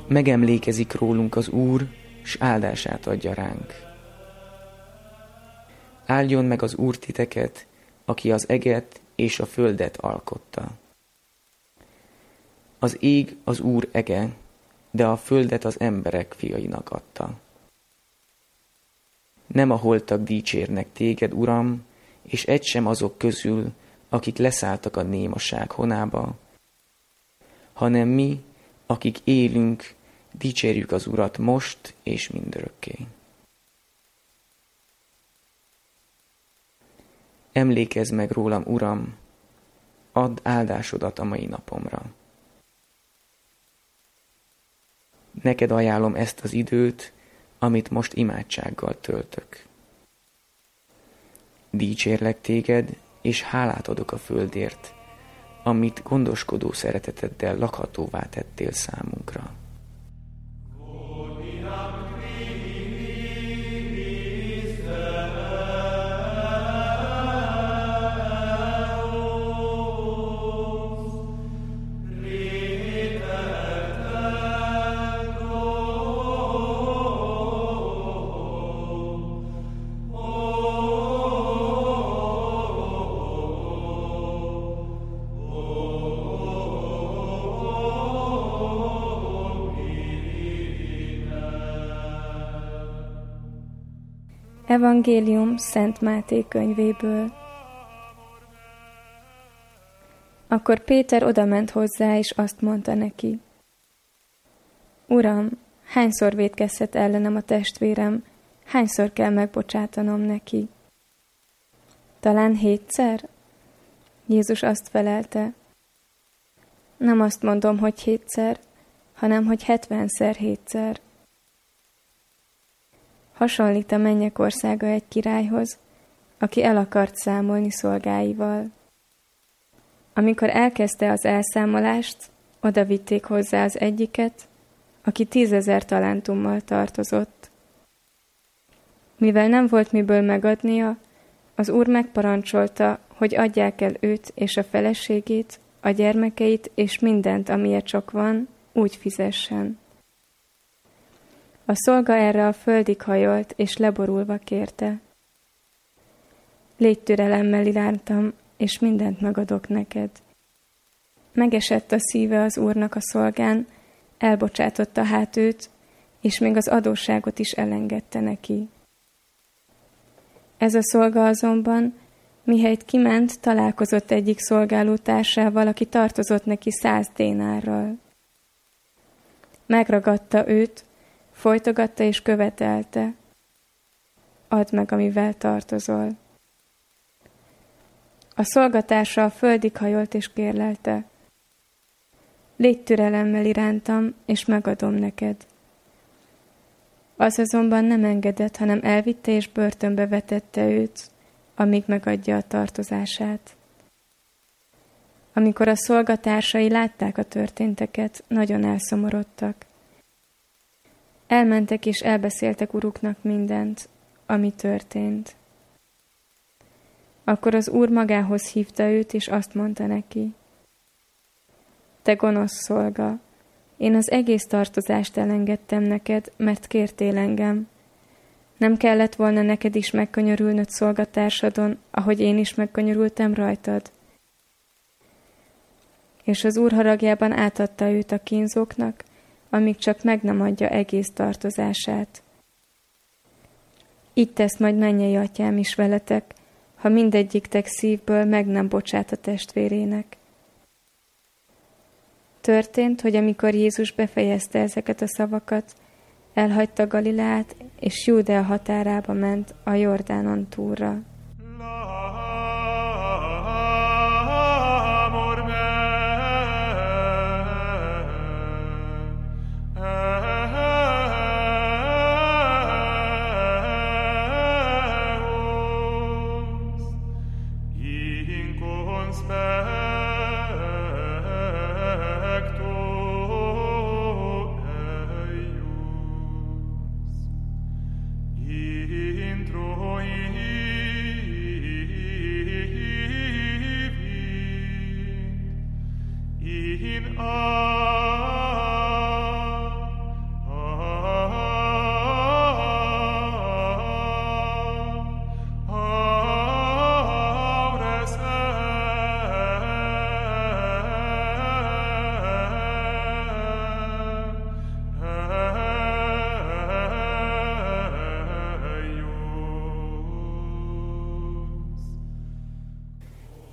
Megemlékezik rólunk az Úr, s áldását adja ránk. Áldjon meg az Úr titeket, aki az eget és a földet alkotta. Az ég az Úr ege, de a földet az emberek fiainak adta. Nem a holtak dicsérnek téged, Uram, és egy sem azok közül, akik leszálltak a némaság honába, hanem mi, akik élünk, dicsérjük az Urat most és mindörökké. Emlékezz meg rólam, Uram, add áldásodat a mai napomra. Neked ajánlom ezt az időt, amit most imádsággal töltök. Dicsérlek téged, és hálát adok a földért, amit gondoskodó szereteteddel lakhatóvá tettél számunkra. Evangélium Szent Máté könyvéből. Akkor Péter odament hozzá, és azt mondta neki: Uram, hányszor vétkezhet ellenem a testvérem, hányszor kell megbocsátanom neki? Talán 7-szer? Jézus azt felelte: Nem azt mondom, hogy 7-szer, hanem hogy 70-szer 7-szer. Hasonlít a mennyek országa egy királyhoz, aki el akart számolni szolgáival. Amikor elkezdte az elszámolást, oda vitték hozzá az egyiket, aki 10 000 talántummal tartozott. Mivel nem volt miből megadnia, az úr megparancsolta, hogy adják el őt és a feleségét, a gyermekeit és mindent, amilyen csak van, úgy fizessen. A szolga erre a földig hajolt, és leborulva kérte: Légy türelemmel irántam, és mindent megadok neked. Megesett a szíve az úrnak a szolgán, elbocsátotta hát őt, és még az adósságot is elengedte neki. Ez a szolga azonban, mihelyt kiment, találkozott egyik szolgálótársával, aki tartozott neki 100 dénárral. Megragadta őt, folytogatta és követelte: Add meg, amivel tartozol. A szolgatársa a földig hajolt és kérlelte: Légy türelemmel irántam, és megadom neked. Az azonban nem engedett, hanem elvitte és börtönbe vetette őt, amíg megadja a tartozását. Amikor a szolgatársai látták a történteket, nagyon elszomorodtak. Elmentek és elbeszéltek uruknak mindent, ami történt. Akkor az úr magához hívta őt, és azt mondta neki: Te gonosz szolga, én az egész tartozást elengedtem neked, mert kértél engem. Nem kellett volna neked is megkönyörülnöd szolgatársadon, ahogy én is megkönyörültem rajtad? És az úr haragjában átadta őt a kínzóknak, amíg csak meg nem adja egész tartozását. Így tesz majd mennyei atyám is veletek, ha mindegyiktek szívből meg nem bocsát a testvérének. Történt, hogy amikor Jézus befejezte ezeket a szavakat, elhagyta Galileát, és Júdea határába ment, a Jordánon túlra.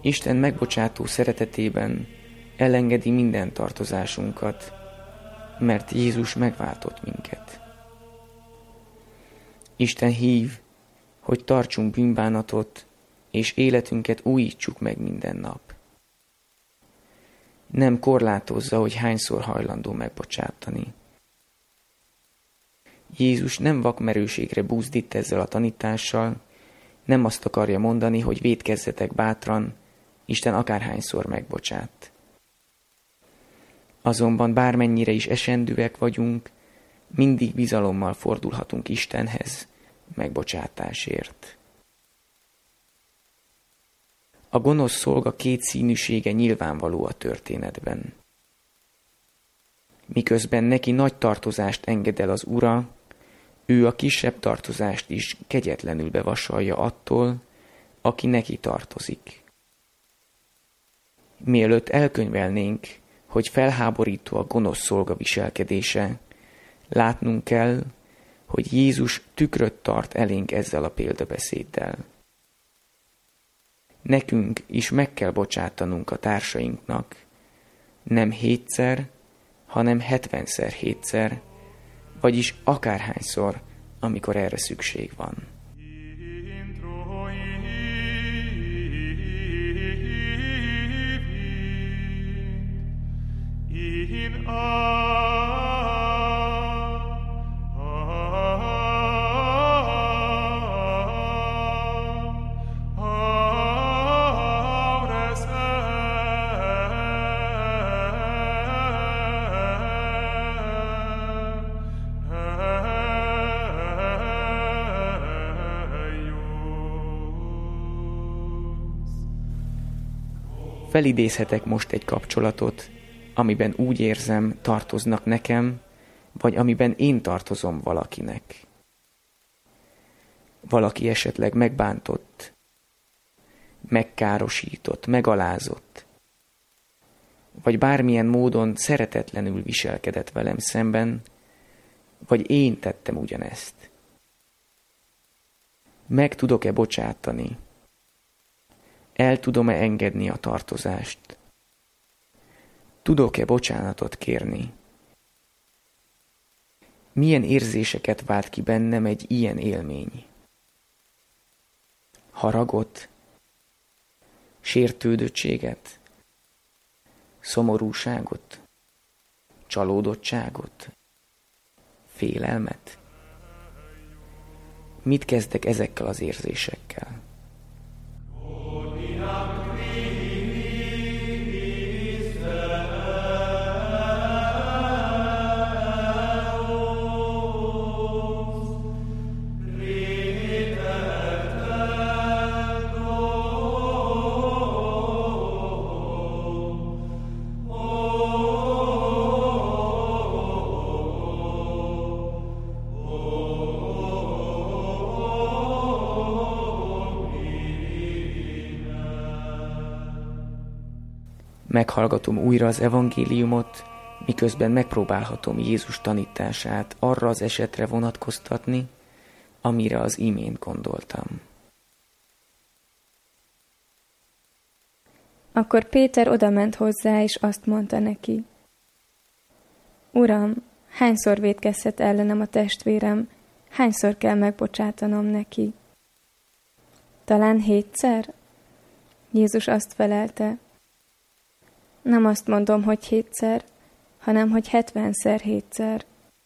Isten megbocsátó szeretetében elengedi minden tartozásunkat, mert Jézus megváltott minket. Isten hív, hogy tartsunk bűnbánatot, és életünket újítsuk meg minden nap. Nem korlátozza, hogy hányszor hajlandó megbocsátani. Jézus nem vakmerőségre buzdít ezzel a tanítással, nem azt akarja mondani, hogy vétkezzetek bátran, Isten akárhányszor megbocsát. Azonban bármennyire is esendőek vagyunk, mindig bizalommal fordulhatunk Istenhez megbocsátásért. A gonosz szolga kétszínűsége nyilvánvaló a történetben. Miközben neki nagy tartozást enged el az Ura, ő a kisebb tartozást is kegyetlenül bevasalja attól, aki neki tartozik. Mielőtt elkönyvelnénk, hogy felháborító a gonosz szolga viselkedése, látnunk kell, hogy Jézus tükröt tart elénk ezzel a példabeszéddel. Nekünk is meg kell bocsátanunk a társainknak, nem 7-szer, hanem 70-szer 7-szer, vagyis akárhányszor, amikor erre szükség van. Felidézhetek most egy kapcsolatot, amiben úgy érzem, tartoznak nekem, vagy amiben én tartozom valakinek. Valaki esetleg megbántott, megkárosított, megalázott, vagy bármilyen módon szeretetlenül viselkedett velem szemben, vagy én tettem ugyanezt. Meg tudok-e bocsátani? El tudom-e engedni a tartozást? Tudok-e bocsánatot kérni? Milyen érzéseket vált ki bennem egy ilyen élmény? Haragot? Sértődöttséget? Szomorúságot? Csalódottságot? Félelmet? Mit kezdek ezekkel az érzésekkel? Meghallgatom újra az evangéliumot, miközben megpróbálhatom Jézus tanítását arra az esetre vonatkoztatni, amire az imént gondoltam. Akkor Péter odament hozzá, és azt mondta neki: Uram, hányszor vétkezhet ellenem a testvérem, hányszor kell megbocsátanom neki? Talán 7-szer? Jézus azt felelte: Nem azt mondom, hogy 7-szer, hanem hogy 70-szer 7-szer.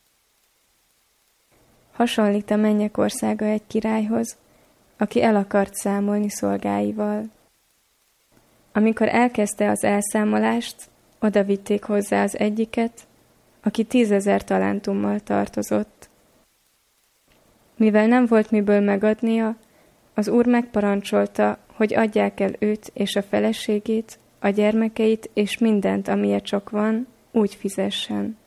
Hasonlít a mennyek országa egy királyhoz, aki el akart számolni szolgáival. Amikor elkezdte az elszámolást, oda vitték hozzá az egyiket, aki 10 000 talántummal tartozott. Mivel nem volt miből megadnia, az úr megparancsolta, hogy adják el őt és a feleségét, a gyermekeit és mindent, amilyen csak van, úgy fizessen.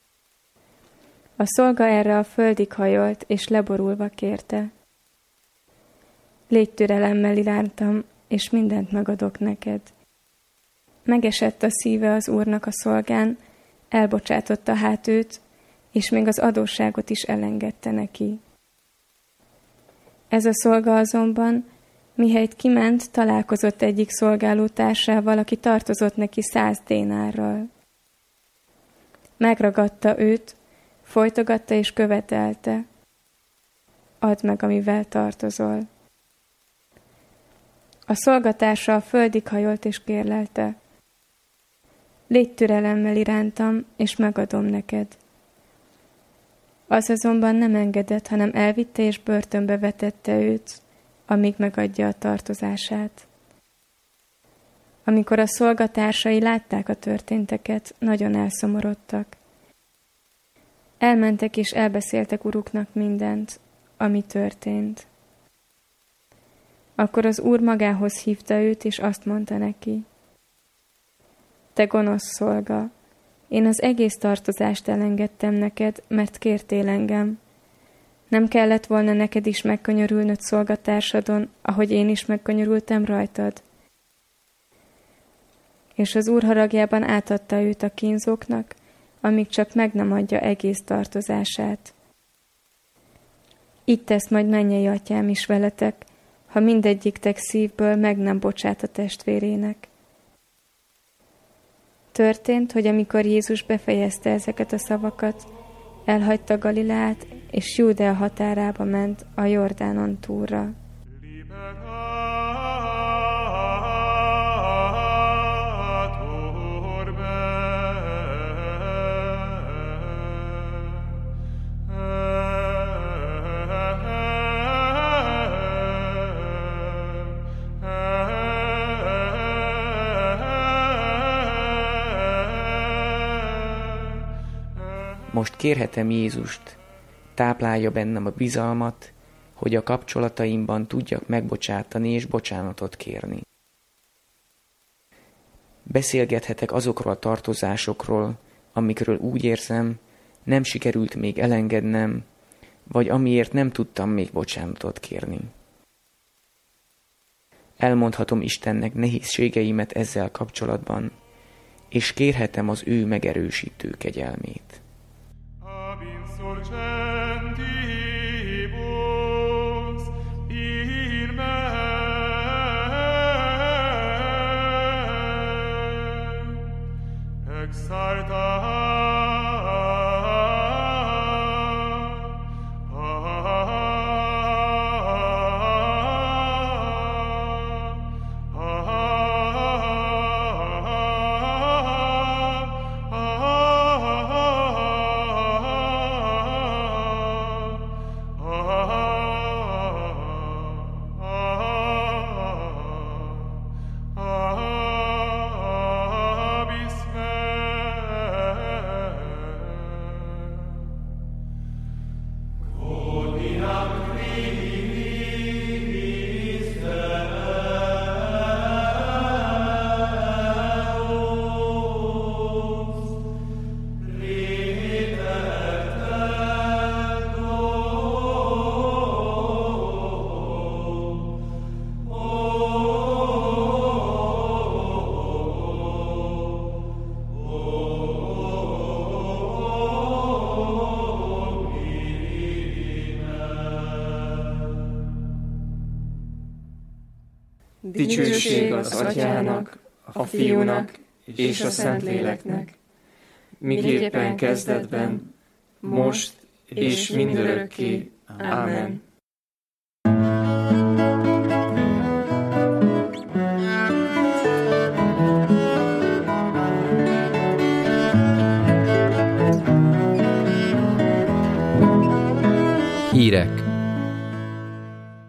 A szolga erre a földig hajolt, és leborulva kérte: Légy türelemmel irántam, és mindent megadok neked. Megesett a szíve az úrnak a szolgán, elbocsátotta hát őt, és még az adósságot is elengedte neki. Ez a szolga azonban, Mihelyt kiment, találkozott egyik szolgálótársával, aki tartozott neki 100 dénárral. Megragadta őt, folytogatta és követelte: add meg, amivel tartozol. A szolgatársa a földig hajolt és kérlelte: légy türelemmel irántam, és megadom neked. Az azonban nem engedett, hanem elvitte és börtönbe vetette őt, amíg megadja a tartozását. Amikor a szolgatársai látták a történteket, nagyon elszomorodtak. Elmentek és elbeszéltek uruknak mindent, ami történt. Akkor az úr magához hívta őt, és azt mondta neki: te gonosz szolga, én az egész tartozást elengedtem neked, mert kértél engem. Nem kellett volna neked is megkönyörülnöd szolgatársadon, ahogy én is megkönyörültem rajtad? És az úr haragjában átadta őt a kínzóknak, amíg csak meg nem adja egész tartozását. Így tesz majd mennyei atyám is veletek, ha mindegyiktek szívből meg nem bocsát a testvérének. Történt, hogy amikor Jézus befejezte ezeket a szavakat, elhagyta Galileát, és Júdea határába ment, a Jordánon túlra. Most kérhetem Jézust, táplálja bennem a bizalmat, hogy a kapcsolataimban tudjak megbocsátani és bocsánatot kérni. Beszélgethetek azokról a tartozásokról, amikről úgy érzem, nem sikerült még elengednem, vagy amiért nem tudtam még bocsánatot kérni. Elmondhatom Istennek nehézségeimet ezzel kapcsolatban, és kérhetem az ő megerősítő kegyelmét. Dicsőség az Atyának, a Fiúnak és a Szentléleknek, miképpen kezdetben, most és mindörökké. Ámen. Hírek.